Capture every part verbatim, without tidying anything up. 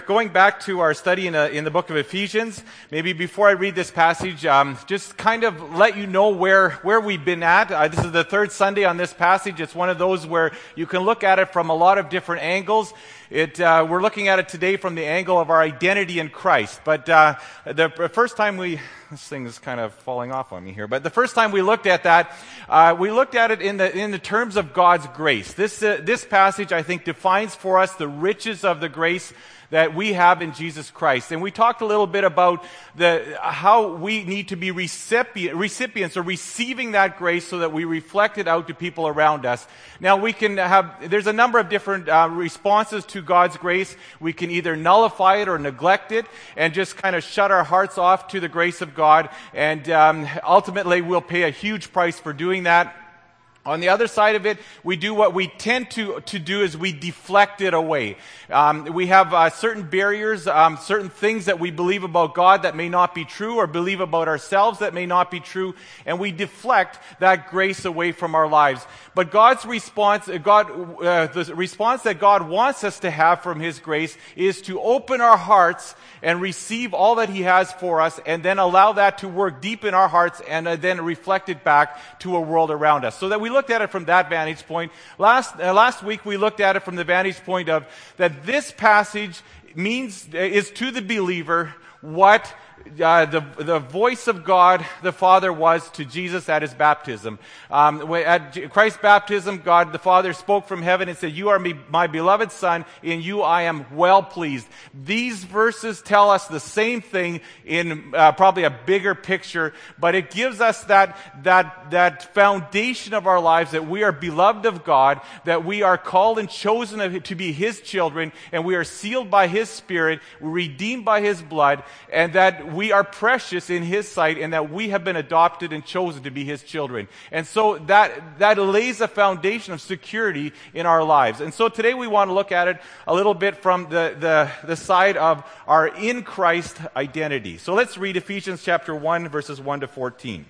Going back to our study in, a, in the book of Ephesians, maybe before I read this passage, um, just kind of let you know where, where we've been at. Uh, this is the third Sunday on this passage. It's one of those where you can look at it from a lot of different angles. It, uh, we're looking at it today from the angle of our identity in Christ. But uh, the first time we, this thing is kind of falling off on me here, but the first time we looked at that, uh, we looked at it in the in the terms of God's grace. This uh, this passage, I think, defines for us the riches of the grace that we have in Jesus Christ. And we talked a little bit about the how we need to be recipient, recipients or receiving that grace so that we reflect it out to people around us. Now we can have, there's a number of different uh, responses to God's grace. We can either nullify it or neglect it and just kind of shut our hearts off to the grace of God. And um, ultimately we'll pay a huge price for doing that. On the other side of it, we do what we tend to, to do is we deflect it away. Um, we have uh, certain barriers, um, certain things that we believe about God that may not be true, or believe about ourselves that may not be true, and we deflect that grace away from our lives. But God's response, God, uh, the response that God wants us to have from His grace is to open our hearts and receive all that He has for us, and then allow that to work deep in our hearts, and uh, then reflect it back to a world around us. So that we looked at it from that vantage point. Last uh, last week we looked at it from the vantage point of that this passage means is to the believer what Uh, the the voice of God the Father was to Jesus at His baptism. Um, at Christ's baptism, God the Father spoke from heaven and said, "You are me, my beloved Son, in you I am well pleased." These verses tell us the same thing in uh, probably a bigger picture, but it gives us that that that foundation of our lives that we are beloved of God, that we are called and chosen to be His children, and we are sealed by His Spirit, redeemed by His blood, and that we are precious in His sight, and that we have been adopted and chosen to be His children. And so that that lays a foundation of security in our lives. And so today we want to look at it a little bit from the, the, the side of our in Christ identity. So let's read Ephesians chapter one, verses one to fourteen.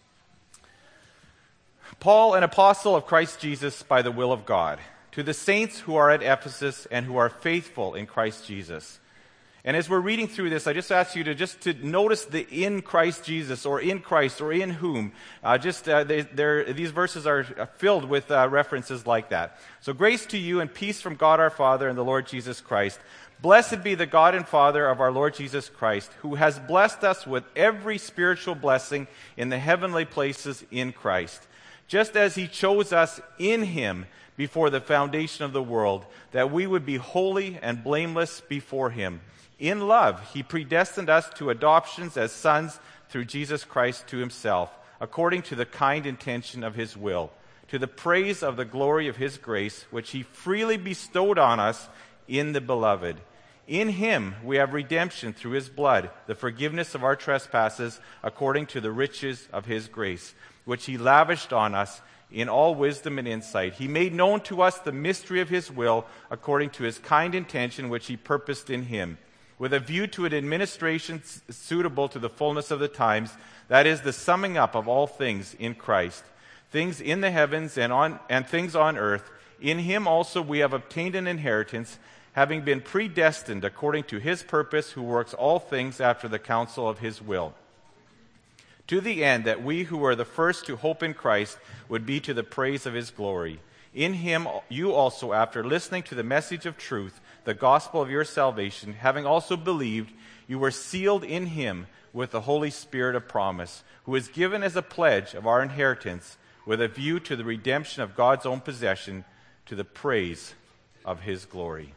Paul, an apostle of Christ Jesus by the will of God, to the saints who are at Ephesus and who are faithful in Christ Jesus. And as we're reading through this, I just ask you to just to notice the in Christ Jesus, or in Christ, or in whom. Uh, just uh, they, these verses are filled with uh, references like that. So grace to you and peace from God our Father and the Lord Jesus Christ. Blessed be the God and Father of our Lord Jesus Christ, who has blessed us with every spiritual blessing in the heavenly places in Christ, just as He chose us in Him before the foundation of the world, that we would be holy and blameless before Him. In love, He predestined us to adoptions as sons through Jesus Christ to Himself, according to the kind intention of His will, to the praise of the glory of His grace, which He freely bestowed on us in the Beloved. In Him we have redemption through His blood, the forgiveness of our trespasses, according to the riches of His grace, which He lavished on us in all wisdom and insight. He made known to us the mystery of His will, according to His kind intention, which He purposed in Him, with a view to an administration suitable to the fullness of the times, that is, the summing up of all things in Christ, things in the heavens and on and things on earth. In Him also we have obtained an inheritance, having been predestined according to His purpose, who works all things after the counsel of His will, to the end that we who are the first to hope in Christ would be to the praise of His glory. In Him you also, after listening to the message of truth, the gospel of your salvation, having also believed, you were sealed in Him with the Holy Spirit of promise, who is given as a pledge of our inheritance, with a view to the redemption of God's own possession, to the praise of His glory.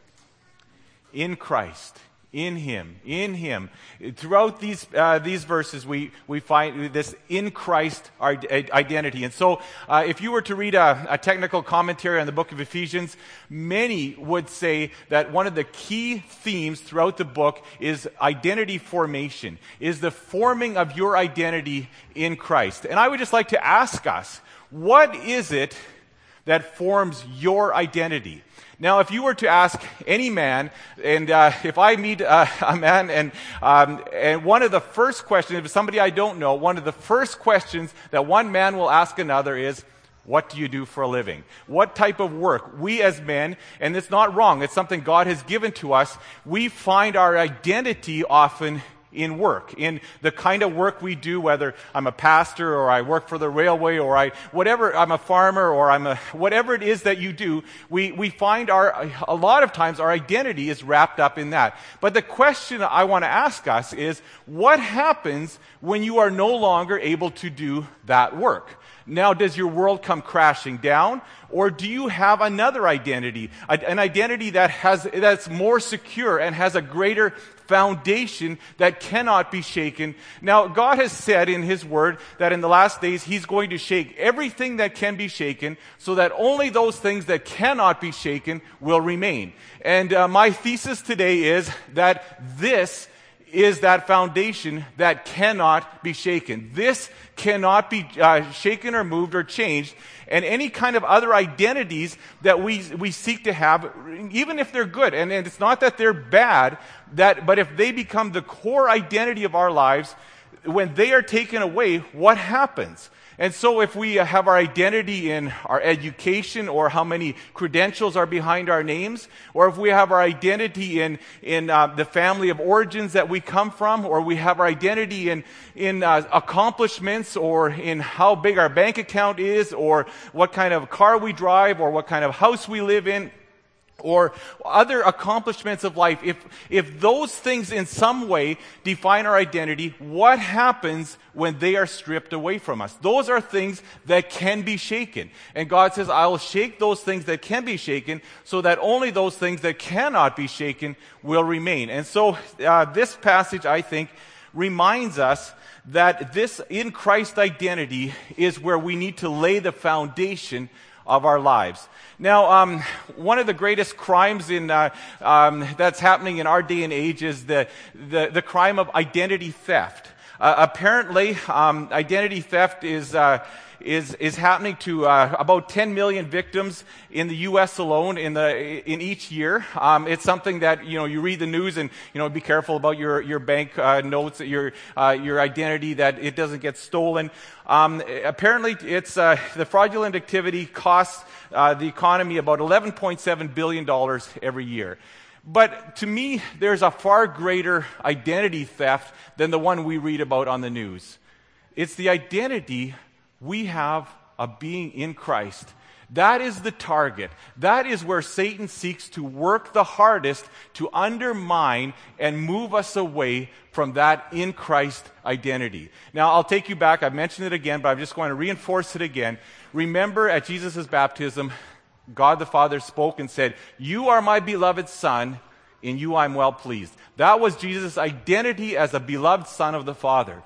In Christ, in Him, in Him. Throughout these uh, these verses, we, we find this in Christ identity. And so, uh, if you were to read a, a technical commentary on the book of Ephesians, many would say that one of the key themes throughout the book is identity formation, is the forming of your identity in Christ. And I would just like to ask us, what is it that forms your identity? Now, if you were to ask any man, and uh, if I meet uh, a man, and um, and one of the first questions, if it's somebody I don't know, one of the first questions that one man will ask another is, What do you do for a living? What type of work? We as men, and it's not wrong, it's something God has given to us, we find our identity often in work, in the kind of work we do, whether I'm a pastor or I work for the railway or I, whatever, I'm a farmer or I'm a, whatever it is that you do, we, we find our, a lot of times our identity is wrapped up in that. But the question I want to ask us is, what happens when you are no longer able to do that work? Now, does your world come crashing down, or do you have another identity, an identity that has, that's more secure and has a greater foundation that cannot be shaken? Now, God has said in His Word that in the last days He's going to shake everything that can be shaken so that only those things that cannot be shaken will remain. And uh, my thesis today is that this is that foundation that cannot be shaken. This cannot be uh, shaken or moved or changed. And any kind of other identities that we we seek to have, even if they're good, and, and it's not that they're bad, that but if they become the core identity of our lives, when they are taken away, what happens? And so if we have our identity in our education or how many credentials are behind our names, or if we have our identity in, in uh, the family of origins that we come from, or we have our identity in, in uh, accomplishments, or in how big our bank account is, or what kind of car we drive, or what kind of house we live in, or other accomplishments of life, if if those things in some way define our identity, what happens when they are stripped away from us? Those are things that can be shaken. And God says, I will shake those things that can be shaken so that only those things that cannot be shaken will remain. And so uh, this passage, I think, reminds us that this in Christ identity is where we need to lay the foundation of our lives. Now, um, one of the greatest crimes in uh, um, that's happening in our day and age is the the, the crime of identity theft. Uh, apparently, um, identity theft is uh, is is happening to uh, about ten million victims in the U S alone in the in each year. Um, it's something that you know you read the news and you know be careful about your your bank uh, notes, your uh, your identity, that it doesn't get stolen. Um, apparently, it's uh, the fraudulent activity costs uh, the economy about eleven point seven billion dollars every year. But to me, there's a far greater identity theft than the one we read about on the news. It's the identity we have of being in Christ. That is the target. That is where Satan seeks to work the hardest to undermine and move us away from that in Christ identity. Now, I'll take you back. I've mentioned it again, but I'm just going to reinforce it again. Remember, at Jesus' baptism, God the Father spoke and said, "You are my beloved Son, in you I'm well pleased." That was Jesus' identity as a beloved Son of the Father.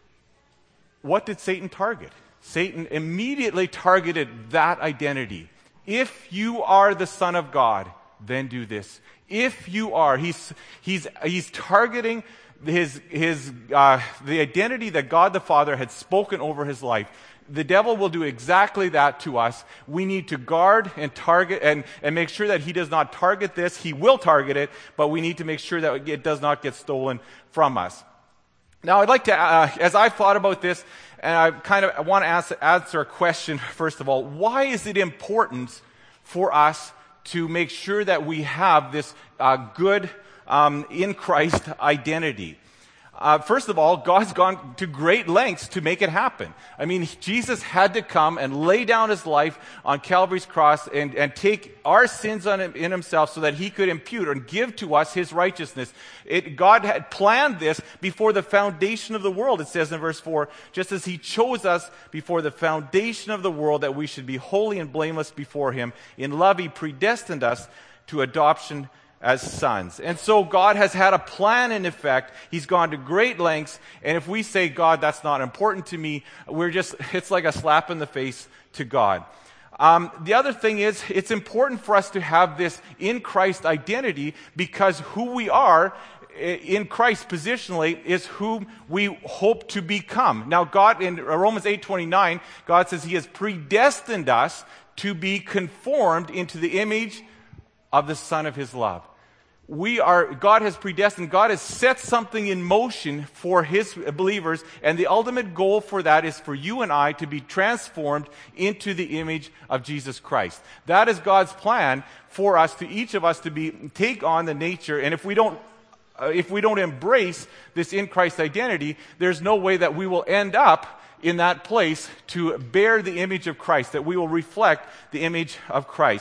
What did Satan target? Satan immediately targeted that identity. If you are the Son of God, then do this. If you are, he's he's he's targeting his his uh, the identity that God the Father had spoken over his life. The devil will do exactly that to us. We need to guard and target and, and make sure that he does not target this. He will target it, but we need to make sure that it does not get stolen from us. Now, I'd like to, uh, as I've thought about this, and I kind of I want to ask, answer a question, first of all. Why is it important for us to make sure that we have this uh, good um, in Christ identity? Uh, first of all, God's gone to great lengths to make it happen. I mean, Jesus had to come and lay down his life on Calvary's cross and, and take our sins on him, in himself so that he could impute and give to us his righteousness. It, God had planned this before the foundation of the world, it says in verse four, just as he chose us before the foundation of the world that we should be holy and blameless before him. In love, he predestined us to adoption as sons. And so God has had a plan in effect. He's gone to great lengths. And if we say, God, that's not important to me, we're just, it's like a slap in the face to God. Um, the other thing is, it's important for us to have this in Christ identity because who we are in Christ positionally is whom we hope to become. Now, God, in Romans eight twenty-nine, God says he has predestined us to be conformed into the image of the Son of his love. we are, God has predestined, God has set something in motion for His believers, and the ultimate goal for that is for you and I to be transformed into the image of Jesus Christ. That is God's plan for us, to each of us, to be, take on the nature, and if we don't, uh, if we don't embrace this in Christ identity, there's no way that we will end up in that place to bear the image of Christ, that we will reflect the image of Christ.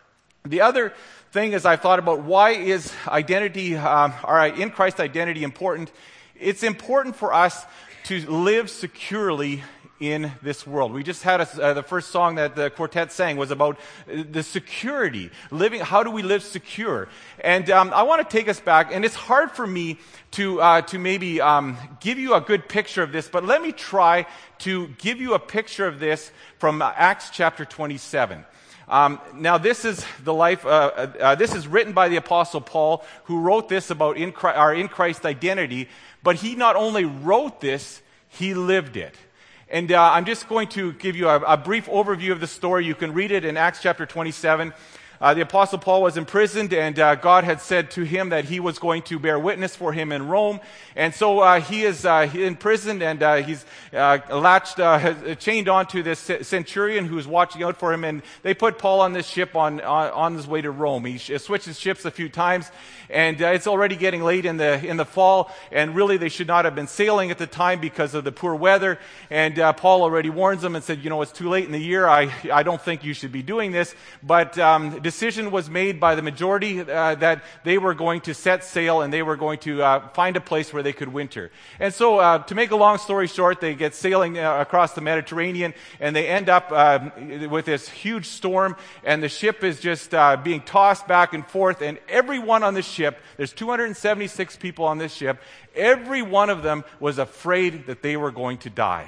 The other thing is, I've thought about, why is identity, um, our in Christ identity important? It's important for us to live securely in this world. We just had a, uh, the first song that the quartet sang was about the security, living. How do we live secure? And um, I want to take us back, and it's hard for me to uh, to maybe um, give you a good picture of this, but let me try to give you a picture of this from Acts chapter twenty-seven. Um, now, this is the life. Uh, uh, this is written by the Apostle Paul, who wrote this about in Christ, our in Christ identity. But he not only wrote this, he lived it. And uh, I'm just going to give you a, a brief overview of the story. You can read it in Acts chapter twenty-seven. Uh, the Apostle Paul was imprisoned, and uh, God had said to him that he was going to bear witness for him in Rome. And so uh, he is uh, imprisoned, and uh, he's uh, latched, uh, chained onto this centurion who's watching out for him. And they put Paul on this ship on on, on his way to Rome. He sh- switches ships a few times, and uh, it's already getting late in the in the fall. And really, they should not have been sailing at the time because of the poor weather. And uh, Paul already warns them and said, you know, it's too late in the year. I I don't think you should be doing this. But um, decision was made by the majority uh, that they were going to set sail, and they were going to uh, find a place where they could winter. And so, uh, to make a long story short, they get sailing uh, across the Mediterranean, and they end up uh, with this huge storm, and the ship is just uh, being tossed back and forth, and everyone on the ship, there's two hundred seventy-six people on this ship, every one of them was afraid that they were going to die.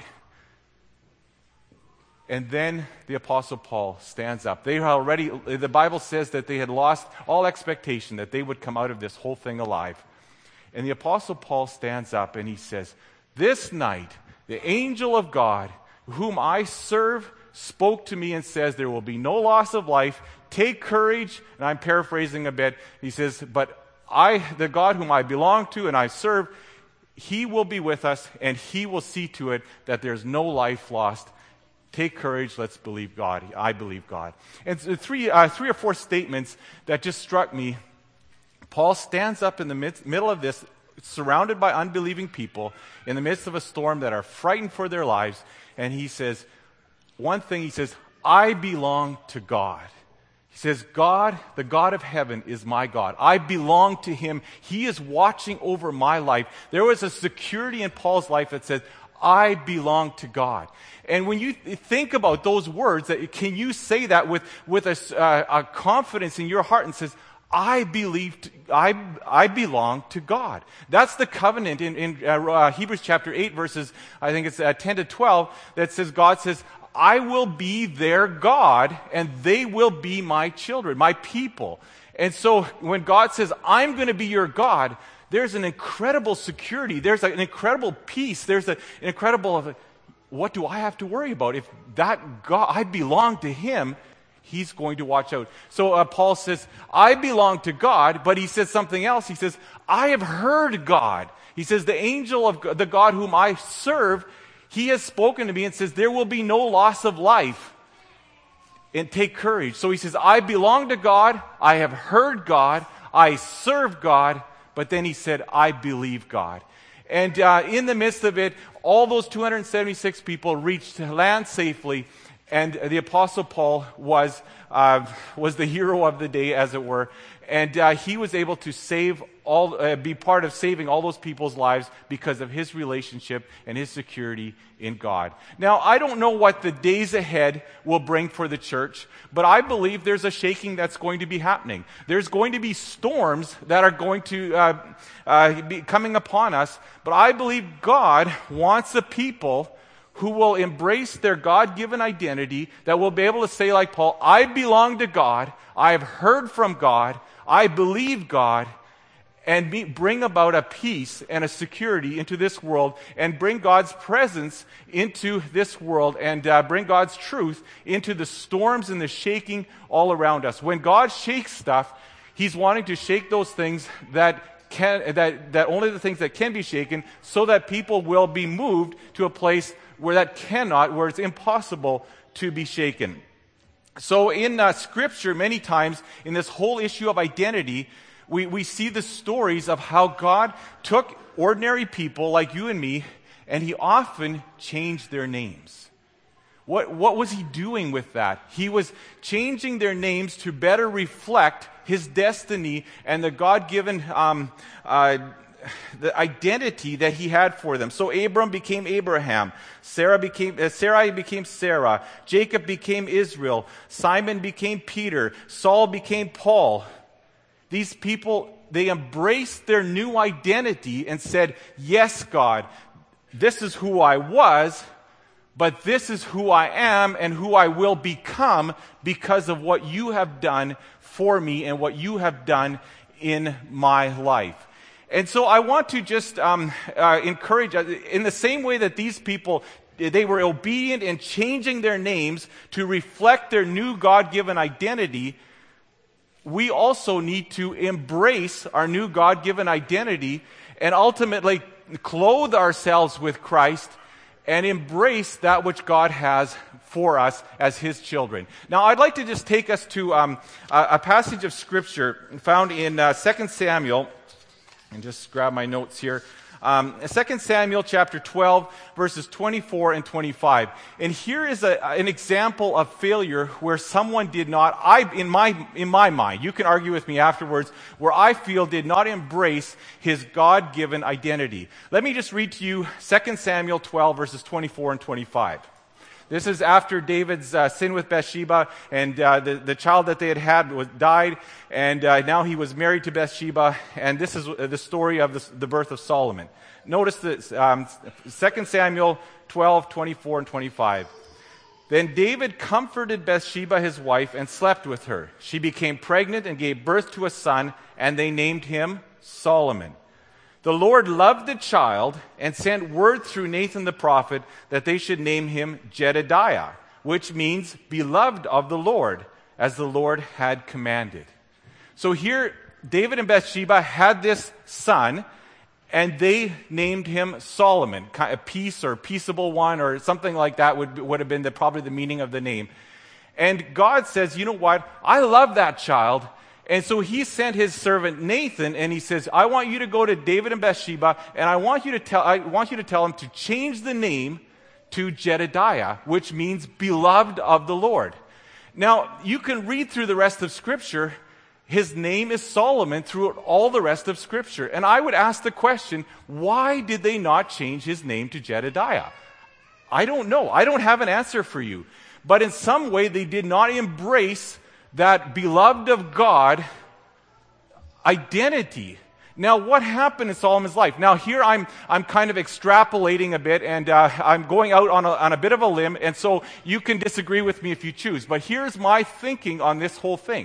And then the Apostle Paul stands up. They already, the Bible says that they had lost all expectation that they would come out of this whole thing alive. And the Apostle Paul stands up and he says, this night, the angel of God, whom I serve, spoke to me and says, there will be no loss of life. Take courage. And I'm paraphrasing a bit. He says, but I, the God whom I belong to and I serve, He will be with us, and He will see to it that there's no life lost. Take courage, let's believe God. I believe God. And so three, uh, three or four statements that just struck me. Paul stands up in the midst, middle of this, surrounded by unbelieving people, in the midst of a storm that are frightened for their lives, and he says, one thing, he says, I belong to God. He says, God, the God of heaven, is my God. I belong to Him. He is watching over my life. There was a security in Paul's life that says, I belong to God. And when you think about those words, that can you say that with, with a, uh, a confidence in your heart and says, I believe, to, I, I belong to God. That's the covenant in, in uh, Hebrews chapter eight, verses, I think it's uh, ten to twelve, that says, God says, I will be their God, and they will be my children, my people. And so when God says, I'm going to be your God, there's an incredible security. There's an incredible peace. There's an incredible, of what do I have to worry about? If that God, I belong to Him, He's going to watch out. So uh, Paul says, I belong to God, but he says something else. He says, I have heard God. He says, the angel of God, the God whom I serve, He has spoken to me and says, there will be no loss of life. And take courage. So he says, I belong to God. I have heard God. I serve God. But then he said, I believe God. And uh, in the midst of it, all those two hundred seventy-six people reached land safely. And the Apostle Paul was uh, was the hero of the day, as it were. And uh, he was able to save all, uh, be part of saving all those people's lives because of his relationship and his security in God. Now, I don't know what the days ahead will bring for the church, but I believe there's a shaking that's going to be happening. There's going to be storms that are going to uh, uh, be coming upon us, but I believe God wants a people who will embrace their God-given identity, that will be able to say like Paul, I belong to God, I have heard from God, I believe God, and be, bring about a peace and a security into this world, and bring God's presence into this world, and uh, bring God's truth into the storms and the shaking all around us. When God shakes stuff, He's wanting to shake those things that can, that, that only the things that can be shaken, so that people will be moved to a place where that cannot, where it's impossible to be shaken. So in uh, Scripture, many times, in this whole issue of identity, we, we see the stories of how God took ordinary people like you and me, and He often changed their names. What, what was He doing with that? He was changing their names to better reflect His destiny and the God-given um, uh, the identity that He had for them. So Abram became Abraham, Sarah became uh, Sarai became Sarah, Jacob became Israel, Simon became Peter, Saul became Paul. These people, they embraced their new identity and said, "Yes, God, this is who I was, but this is who I am and who I will become because of what you have done for me and what you have done in my life." And so I want to just um, uh, encourage, uh, in the same way that these people, they were obedient in changing their names to reflect their new God-given identity, we also need to embrace our new God-given identity and ultimately clothe ourselves with Christ and embrace that which God has for us as His children. Now, I'd like to just take us to um, a, a passage of Scripture found in uh, Second Samuel, and just grab my notes here. Um, Second Samuel chapter twelve, verses twenty-four and twenty-five. And here is a, an example of failure where someone did not, I in my in my mind, you can argue with me afterwards, where I feel did not embrace his God-given identity. Let me just read to you Second Samuel twelve, verses twenty-four and twenty-five. This is after David's uh, sin with Bathsheba, and uh, the, the child that they had had was, died, and uh, now he was married to Bathsheba, and this is the story of the, the birth of Solomon. Notice this, um, Second Samuel twelve, twenty-four and twenty-five. Then David comforted Bathsheba his wife and slept with her. She became pregnant and gave birth to a son, and they named him Solomon. The Lord loved the child and sent word through Nathan the prophet that they should name him Jedediah, which means beloved of the Lord, as the Lord had commanded. So here, David and Bathsheba had this son, and they named him Solomon, a peace or peaceable one or something like that would, would have been the, probably the meaning of the name. And God says, you know what, I love that child. And so He sent His servant Nathan, and He says, I want you to go to David and Bathsheba, and I want you to tell, I want you to tell him to change the name to Jedediah, which means beloved of the Lord. Now, you can read through the rest of Scripture. His name is Solomon throughout all the rest of Scripture. And I would ask the question, why did they not change his name to Jedediah? I don't know. I don't have an answer for you. But in some way, they did not embrace that beloved of God identity. Now, what happened in Solomon's life? Now, here I'm I'm kind of extrapolating a bit, and uh, I'm going out on a, on a bit of a limb, and so you can disagree with me if you choose. But here's my thinking on this whole thing.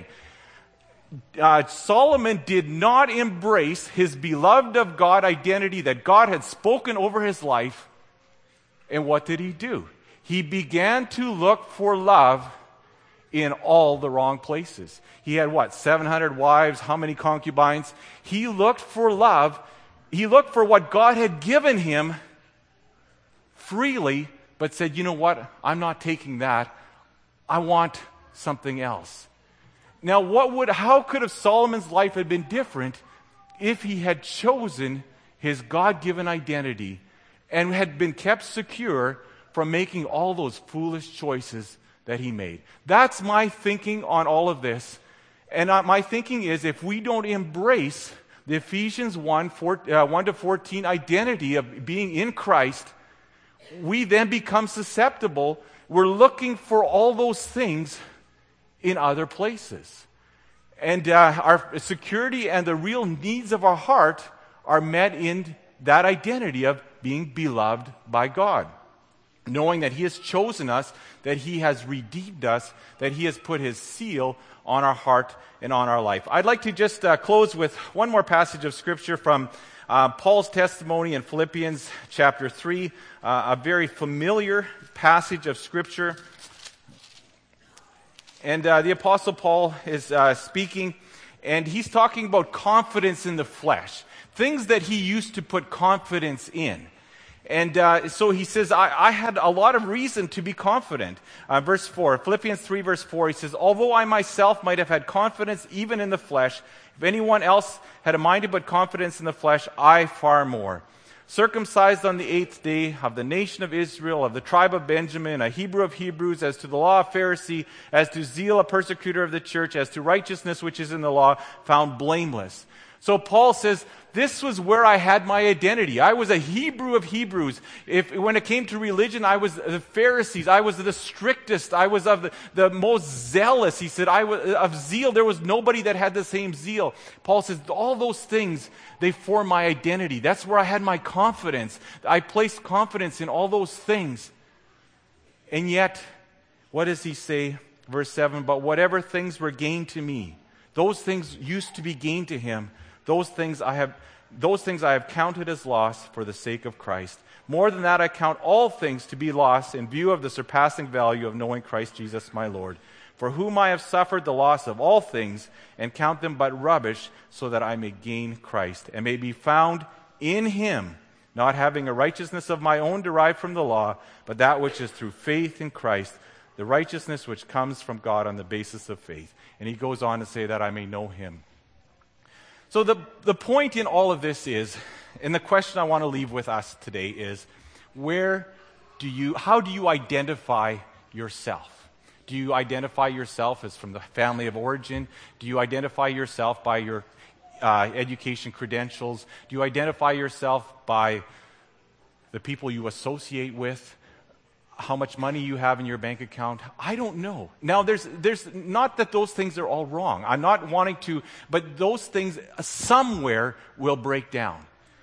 Uh, Solomon did not embrace his beloved of God identity that God had spoken over his life, and what did he do? He began to look for love in all the wrong places. He had what, seven hundred wives, how many concubines? He looked for love. He looked for what God had given him freely, but said, you know what, I'm not taking that. I want something else. Now, what would, how could have Solomon's life have been different if he had chosen his God-given identity and had been kept secure from making all those foolish choices that he made? That's my thinking on all of this. And uh, my thinking is, if we don't embrace the Ephesians one, four, uh, one to fourteen identity of being in Christ, we then become susceptible. We're looking for all those things in other places. And uh, our security and the real needs of our heart are met in that identity of being beloved by God. Knowing that He has chosen us, that He has redeemed us, that He has put His seal on our heart and on our life. I'd like to just uh, close with one more passage of Scripture from uh, Paul's testimony in Philippians chapter three, uh, a very familiar passage of Scripture. And uh, the Apostle Paul is uh, speaking, And he's talking about confidence in the flesh, things that he used to put confidence in. And uh, so he says, I, I had a lot of reason to be confident. Uh, verse four, Philippians three, verse four, he says, although I myself might have had confidence even in the flesh, if anyone else had a mind to put confidence in the flesh, I far more. Circumcised on the eighth day, of the nation of Israel, of the tribe of Benjamin, a Hebrew of Hebrews, as to the law, a Pharisee, as to zeal, a persecutor of the church, as to righteousness which is in the law, found blameless. So Paul says, this was where I had my identity. I was a Hebrew of Hebrews. If when it came to religion, I was the Pharisees. I was the strictest. I was of the, the most zealous. He said, I was of zeal. There was nobody that had the same zeal. Paul says, all those things, they form my identity. That's where I had my confidence. I placed confidence in all those things. And yet, what does he say? Verse seven, but whatever things were gained to me, those things used to be gained to him. Those things I have, those things I have counted as loss for the sake of Christ. More than that, I count all things to be lost in view of the surpassing value of knowing Christ Jesus my Lord, for whom I have suffered the loss of all things, and count them but rubbish, so that I may gain Christ, and may be found in him, not having a righteousness of my own derived from the law, but that which is through faith in Christ, the righteousness which comes from God on the basis of faith. And he goes on to say that I may know him. So the, the point in all of this is, and the question I want to leave with us today is, where do you, how do you identify yourself? Do you identify yourself as from the family of origin? Do you identify yourself by your uh, education credentials? Do you identify yourself by the people you associate with? How much money you have in your bank account? I don't know. Now, there's there's not that those things are all wrong. I'm not wanting to, but those things somewhere will break down.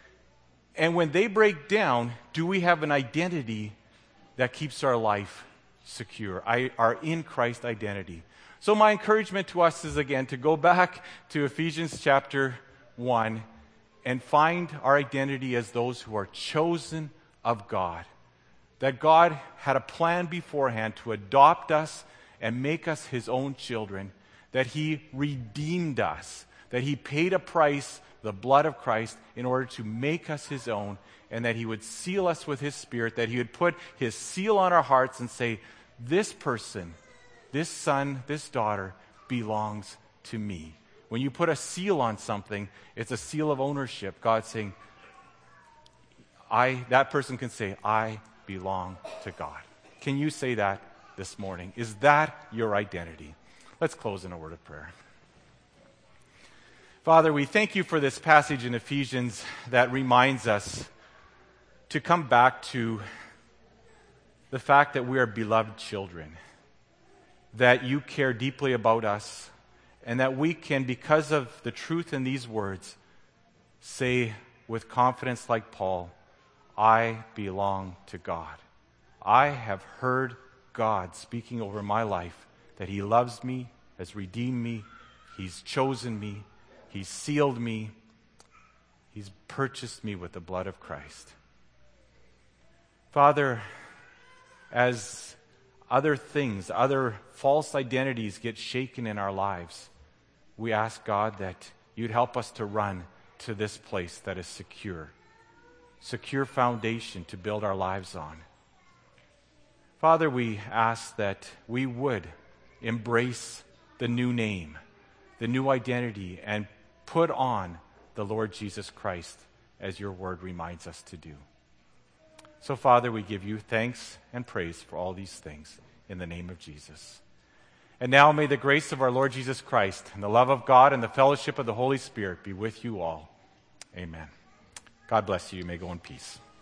And when they break down, do we have an identity that keeps our life secure? I, our in Christ identity. So my encouragement to us is, again, to go back to Ephesians chapter one and find our identity as those who are chosen of God. That God had a plan beforehand to adopt us and make us his own children, that he redeemed us, that he paid a price, the blood of Christ, in order to make us his own, and that he would seal us with his Spirit, that he would put his seal on our hearts and say, this person, this son, this daughter belongs to me. When you put a seal on something, it's a seal of ownership. God's saying, I, that person can say, I belong to God. Can you say that this morning? Is that your identity? Let's close in a word of prayer. Father, we thank you for this passage in Ephesians that reminds us to come back to the fact that we are beloved children, that you care deeply about us, and that we can, because of the truth in these words, say with confidence like Paul, I belong to God. I have heard God speaking over my life that he loves me, has redeemed me, he's chosen me, he's sealed me, he's purchased me with the blood of Christ. Father, as other things, other false identities get shaken in our lives, we ask, God, that you'd help us to run to this place that is secure. Secure foundation to build our lives on. Father, we ask that we would embrace the new name, the new identity, and put on the Lord Jesus Christ as your word reminds us to do. So, Father, we give you thanks and praise for all these things in the name of Jesus. And now may the grace of our Lord Jesus Christ and the love of God and the fellowship of the Holy Spirit be with you all. Amen. God bless you. You may go in peace.